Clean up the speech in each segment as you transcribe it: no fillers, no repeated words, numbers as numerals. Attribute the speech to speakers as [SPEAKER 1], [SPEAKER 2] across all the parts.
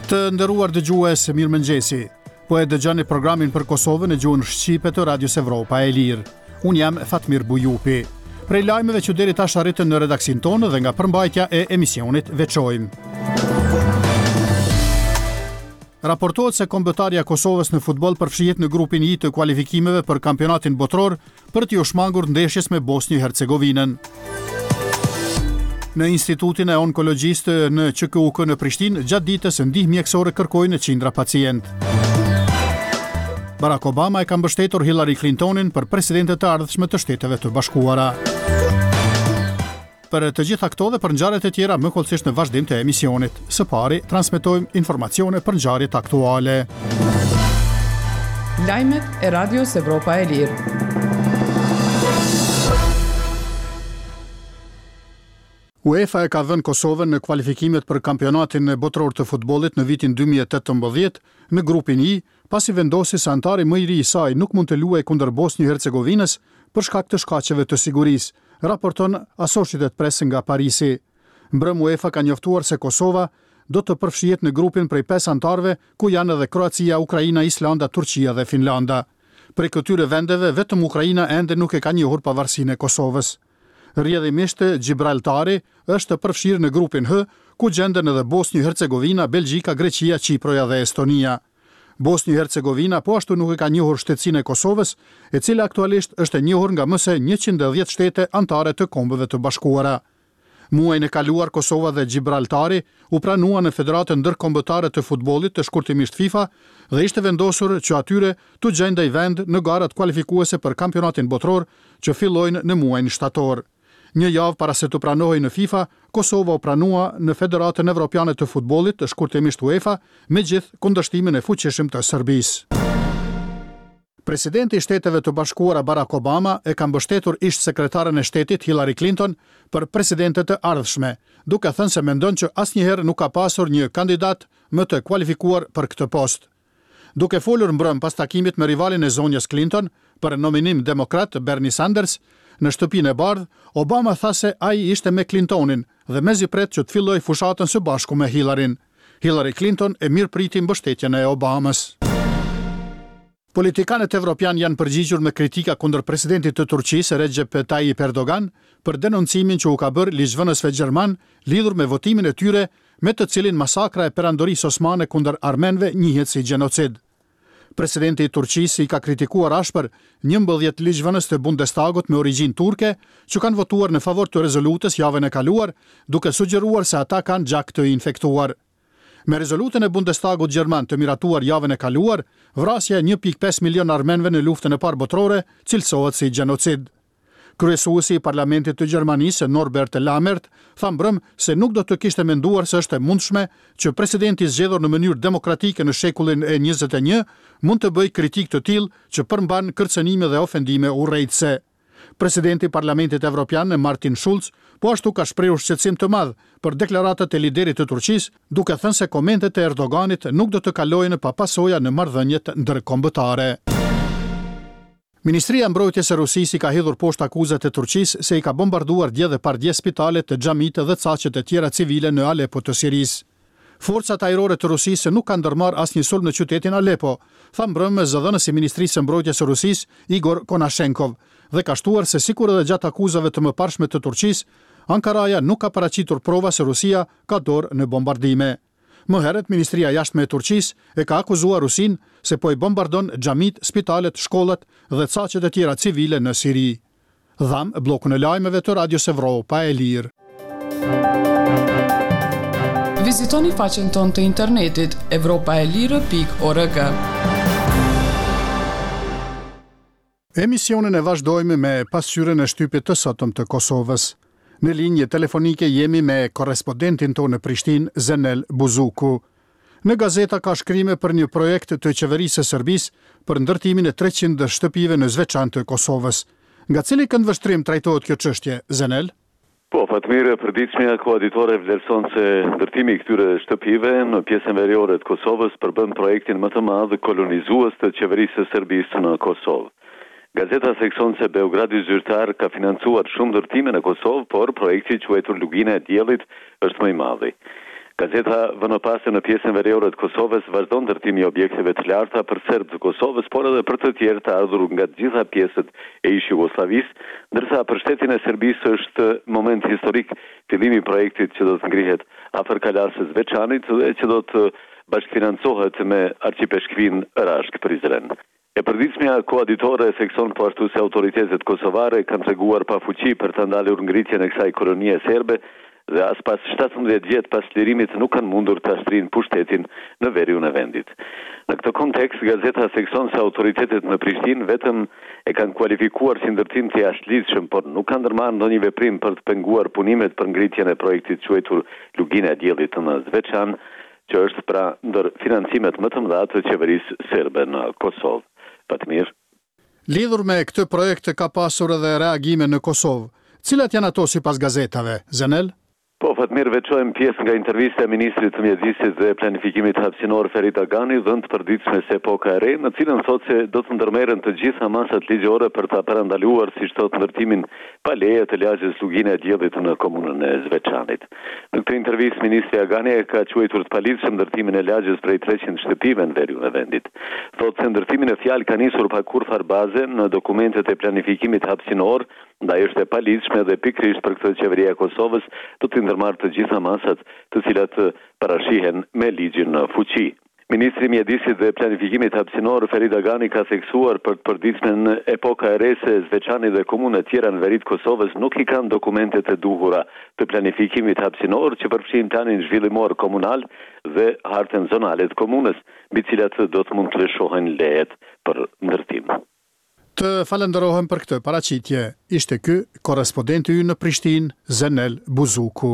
[SPEAKER 1] Të nderuar dëgjues, mirëmëngjesi. Po e dëgjoni programin për Kosovën në gjuhën shqipe të Radios Evropa e Lirë. Unë jam Fatmir Bujupi. Prej lajmeve që deri tash arritën në redaksin tonë dhe nga përmbajtja e emisionit veçojmë. Raportohet se kombëtarja e Kosovës në futboll përfshihet në grupin I të kualifikimeve për kampionatin botror për t'u shmangur ndeshjes me Bosnjë-Hercegovinën. Në Institutin e Onkologjistë në QKUK në Prishtinë, gjatë ditës ndihmë mjekësore kërkojnë në qindra pacient. Barack Obama e ka mbështetur Hillary Clintonin për presidente të ardhshme të Shteteve të Bashkuara. Për të gjitha këto dhe për ngjarjet e tjera më kollësisht në vazhdim të emisionit. Së pari, transmetojmë informacione për ngjarjet aktuale.
[SPEAKER 2] Lajmet e Radios Evropa e Lirë.
[SPEAKER 1] UEFA e ka dhënë Kosovën në kualifikimet për kampionatin botror të futbollit në vitin 2018 në grupin I, pasi vendosi se antari më i ri I saj nuk mund të luajë kundër Bosnjë-Hercegovinës për shkak të shkaqeve të sigurisë, raporton Associated Press nga Parisi. Mbrëm UEFA ka njoftuar se Kosova do të përfshihet në grupin prej 5 antarëve, ku janë edhe Kroacia, Ukraina, Islanda, Turqia dhe Finlanda. Prej këtyre vendeve, vetëm Ukraina ende nuk e ka njohur pavarësinë e Kosovës. Rrjedhimisht Gibraltari është përfshirë në grupin H, ku gjenden edhe Bosnjë-Hercegovina, Belgjika, Greqia, Çiproja dhe Estonia. Bosnjë-Hercegovina po ashtu nuk e ka njohur shtetësinë e Kosovës, e cila aktualisht është e njohur nga më se 110 shtete anëtare të Kombeve të Bashkuara. Muajin e kaluar Kosova dhe Gibraltari u pranuan në Federatën Ndërkombëtare të Futbollit, të shkurtimisht FIFA, dhe ishte vendosur që atyre të gjendej vend në garat kualifikuese për kampionatin botror që fillojnë në muajin shtator. Një javë para se të pranohej në FIFA, Kosova u pranua në Federatën Evropiane të Futbollit, të shkurtimisht UEFA, me gjithë kundërshtimin e fuqishëm të Serbisë. Presidenti I Shteteve të Bashkuara Barack Obama e ka mbështetur ish sekretaren e shtetit Hillary Clinton për presidente të ardhshme, duke thënë se mendon që asnjëherë nuk ka pasur një kandidat më të kualifikuar për këtë post. Duke folur mbrëm pas takimit me rivalin e zonjës Clinton për nominim demokrat Bernie Sanders në shtëpinë e bardhë, Obama tha se ai ishte me Clintonin dhe mezi pret që të filloj fushatën së bashku me Hillaryn. Hillary Clinton e mirëpriti mbështetjen e Obamës. Politikanët evropian janë përgjigjur me kritika kundër presidentit të Turqisë Recep Tayyip Erdogan për denoncimin që u ka bërë ligjvënësve gjerman lidhur me votimin e tyre me të cilin masakra e perandorisë osmane kundër armenëve njihet si gjenocid. Presidenti I Turqisë I ka kritikuar ashpër 11 ligjvënës të Bundestagut me origjinë turke që kanë votuar në favor të rezolutës javën e kaluar, duke sugjeruar se ata kanë gjak të infektuar. Me rezolutën e Bundestagut gjerman të miratuar javën e kaluar, vrasja e 1.5 milion armenëve në luftën e parë botrore cilësohet si gjenocid. Kryesuesi I Parlamentit të Gjermanisë, Norbert Lammert, tha mbrëm se nuk do të kishte menduar se është e mundshme që presidenti zgjedhur në mënyrë demokratike në shekullin e 21 mund të bëjë kritik të tillë që përmban kërcënime dhe ofendime urrejtëse. Presidenti I Parlamentit Evropian, Martin Schulz, po ashtu ka shprehur shqetësim të madh për deklaratat e liderit të Turqisë, duke thënë se komentet e Erdoganit nuk do të kalojnë pa pasoja në marrëdhëniet ndërkombëtare. Ministria e Mbrojtjes e Rusisë I ka hedhur poshtë akuzat e Turqisë se I ka bombarduar dje dhe pardje spitalet, xhamitë dhe caqet e tjera civile në Alepo të Sirisë. Forcat ajrore të Rusisë nuk kanë ndërmarrë asnjë sulm në qytetin Alepo, tha mbrëmë zëdhënësi I Ministrisë së Mbrojtjes së Rusisë, Igor Konashenkov, dhe ka shtuar se sikur edhe gjatë akuzave të mëparshme të Turqisë, Ankaraja nuk ka paraqitur prova se Rusia ka dorë në bombardime. Më herët, Ministria e Jashtme e Turqisë e ka akuzuar Rusinë se po I bombardon xhamit, spitalet, shkollat dhe caqet e tjera civile në Siri. Dham bllokun e lajmeve të Radios Evropa e Lirë.
[SPEAKER 2] Vizitoni faqen tonë të internetit evropaelire.org.
[SPEAKER 1] Emisionin e vazhdojmë me pasqyrën e shtypit të sotëm të Kosovës. Në linjë telefonike jemi me korrespondentin tonë në Prishtinë, Zenel Buzuku. Në gazeta ka shkrime për një projekt të qeverisë së Serbisë për ndërtimin e 300 shtëpive në zveçantë të Kosovës. Nga cili këndvështrim trajtohet kjo çështje, Zenel?
[SPEAKER 3] Po, Fatmir, përditshmja koaditore vlerëson se ndërtimi I këtyre shtëpive në pjesën veriore të Kosovës përbën projektin më të madh kolonizues të qeverisë së Serbisë në Kosovë. Gazeta thekson se Beogradi zyrtar ka financuar shumë ndërtime në Kosovë, por projekti quajtur Lugina e Diellit është më I madhi. Gazeta vënë pasë në pjesën veriore të Kosovës vazhdon ndërtimi i objekteve të larta për serbë të Kosovës, por edhe për të tjerë të ardhur nga të gjitha pjesët e ish Jugosllavisë, ndërsa për shtetin e Serbisë është moment historik fillimi i projektit që do të ngrihet afër kalasës Veçanit dhe që do të bashkëfinancohet me arqipeshkvin Rashk Prizren. E përditshmja koaditore thekson po ashtu se autoritetet kosovare kanë treguar pafuqi për të ndalur ngritjen e kësaj kolonie serbe dhe as pas 17 vjet pas lirimit nuk kanë mundur të ashtrin pushtetin në veriun e vendit. Në këtë kontekst, gazeta thekson se autoritetet në Prishtinë vetëm e kanë kualifikuar si ndërtim të jashtëligjshëm, por nuk kanë ndërmarrë ndonjë veprim për të penguar punimet për ngritjen e projektit quajtur Lugina e Diellit në Veçan, që është pra ndër financimet më të mëdha të qeverisë serbe në Kosovë. Fatmir.
[SPEAKER 1] Lidhur me këtë projekt ka pasur edhe reagime në Kosovë. Cilat janë ato sipas gazetave? Zenel?
[SPEAKER 3] Po, Fatmir, veçojmë pjesë nga intervista e Ministrit të Mjedisit dhe Planifikimit Hapësinor Ferit Agani, dhënë të përditshme se epoka e re, në cilën thotë se do të ndërmerren të gjitha masat ligjore për ta parandaluar, siç thotë, ndërtimin pa leje të lagjës Lugina e Diellit në komunën e Zveçanit. Në këtë intervistë, Ministri Agani ka quajtur të paligjshëm ndërtimin e lagjës prej 300 shtëpive në veriun e vendit. Thotë se ndërtimin e fjalë ka nisur pa kurrë baze në dokumentet e planifikimit hapësinor, ndaj është e paligjshme dhe pikërisht për këtë qeveria e Kosovës do të ndërmarrë të gjitha masat të cilat parashihen me ligjin në fuqi. Ministri i Mjedisit dhe Planifikimit Hapësinor Ferit Agani ka theksuar për të përditshme në epoka e re se Zveçani dhe komunë të tjera në veri të Kosovës nuk i kanë dokumentet e duhura të planifikimit hapësinor që përfshin planin zhvillimor komunal dhe hartën zonale të komunës, mbi të cilat do të mund të lëshohen lejet për ndërtim.
[SPEAKER 1] Të falenderohem për këtë paraqitje. Ishte ky korrespondenti ynë në Prishtinë, Zenel Buzuku.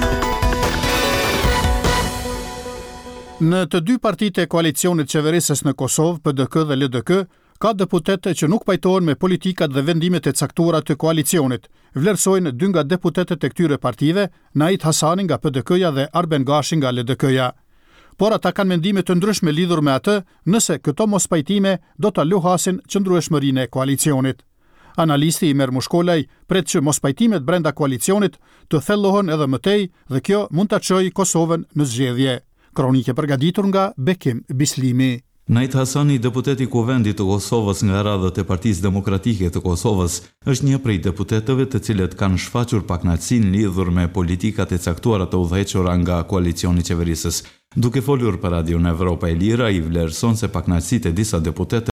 [SPEAKER 1] Në të dy partitë e koalicionit qeverisës në Kosovë, PDK dhe LDK, ka deputete që nuk pajtohen me politikat dhe vendimet e caktuara të koalicionit. Vlerësojnë dy nga deputetet e këtyre partive, Nait Hasani nga PDK-ja dhe Arben Gashi nga LDK-ja. Por ata kanë mendime të ndryshme lidhur me atë nëse këto mospajtime do ta luhasin qëndrueshmërinë e koalicionit. Analisti Imer Mushkolaj pret që mospajtimet brenda koalicionit të thellohen edhe më tej dhe kjo mund ta çojë Kosovën në zgjedhje. Kronike përgatitur nga Bekim Bislimi.
[SPEAKER 4] Nait Hasani, deputeti kuvendit të Kosovës nga radhët e Partisë Demokratike të Kosovës, është një prej deputetëve të cilët kanë shfaqur pakënaqësinë lidhur me politikat e caktuara të udhëhequra nga koalicioni qeverisës. Duke folur për Radion Evropa e Lira, i vlerëson se pakënaqësitë e disa deputetëve